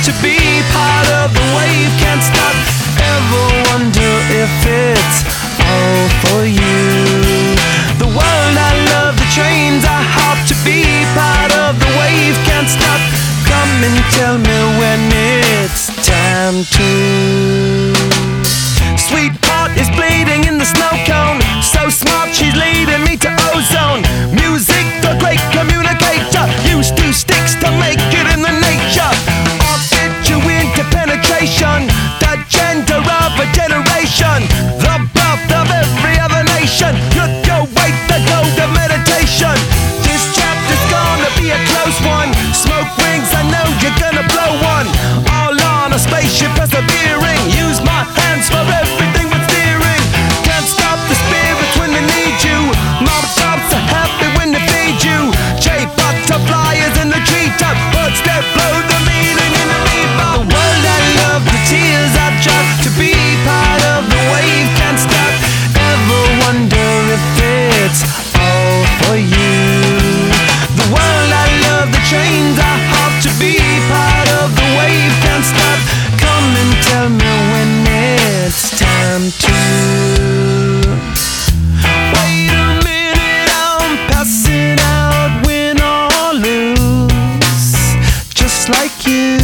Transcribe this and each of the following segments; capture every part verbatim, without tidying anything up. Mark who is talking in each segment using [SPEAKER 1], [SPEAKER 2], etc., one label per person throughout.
[SPEAKER 1] to be part of the wave. Can't stop, ever wonder if it's all for you. The world I love, the trains I hop to be part of the wave. Can't stop, come and tell me when it's time to. Sweetheart is bleeding in the snow cone. So smart, she's leading me to ozone. Music, the great communicator. Used two sticks to make it in the nature. I'll get you into penetration. The gender of a generation. The birth of every other nation. Look your way to go to meditation. This chapter's gonna be a close one. Smoke rings, I know you're gonna blow one. All on a spaceship persevering. Use my hands for everything but steering. Can't stop the spirits when they need you. Mob tops are happy when they feed you. J butterflies in the treetop. Birds that blow the meaning in the bebop. The world I love, the tears I drop to be part of the wave. Can't stop, ever wonder if it's all for you. The world I love, the trains I hop to be part of the wave. Can't stop, come and tell me when it's time to. Wait a minute, I'm passing out, win or lose, just like you.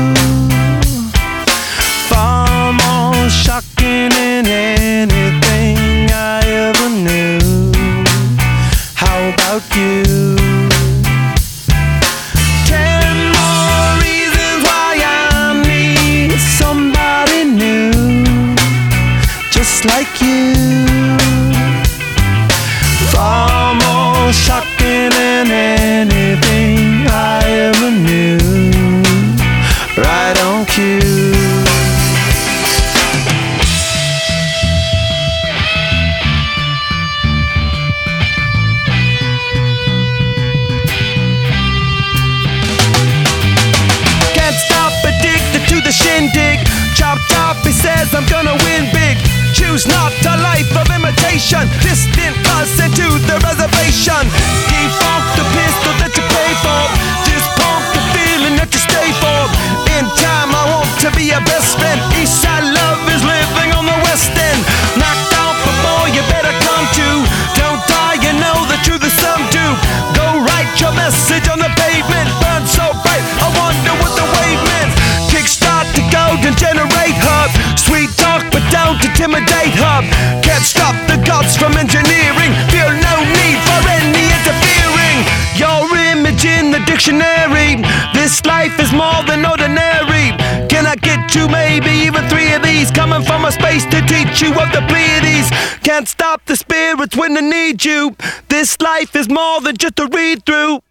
[SPEAKER 1] Far more shocking than anything I ever knew. How about you? Ten more reasons why I need somebody new, just like you. Far more shocking than anything I ever knew. Right on cue. Can't stop, addicted to the shindig. Chop chop, he says I'm gonna win big. Choose not a life of imitation. Distant us into the reservation. Default the pistol that you pay for. This punk the feeling that you stay for. In time I want to be your best friend. Eastside love is living on the west end. Knocked out before you better come to. Don't die, you know the truth is some do. Go write your message on the pavement. Burn so bright, I wonder what the wave meant. Kickstart the golden generate hub. Sweet talk but don't intimidate hub. Can't stop the gods from engineering. Feel no need for any interfering. Your image in the dictionary. This life is more than ordinary. Can I get you maybe even three of these? Coming from a space to teach you of the Pleiades. Can't stop the spirits when they need you. This life is more than just a read through.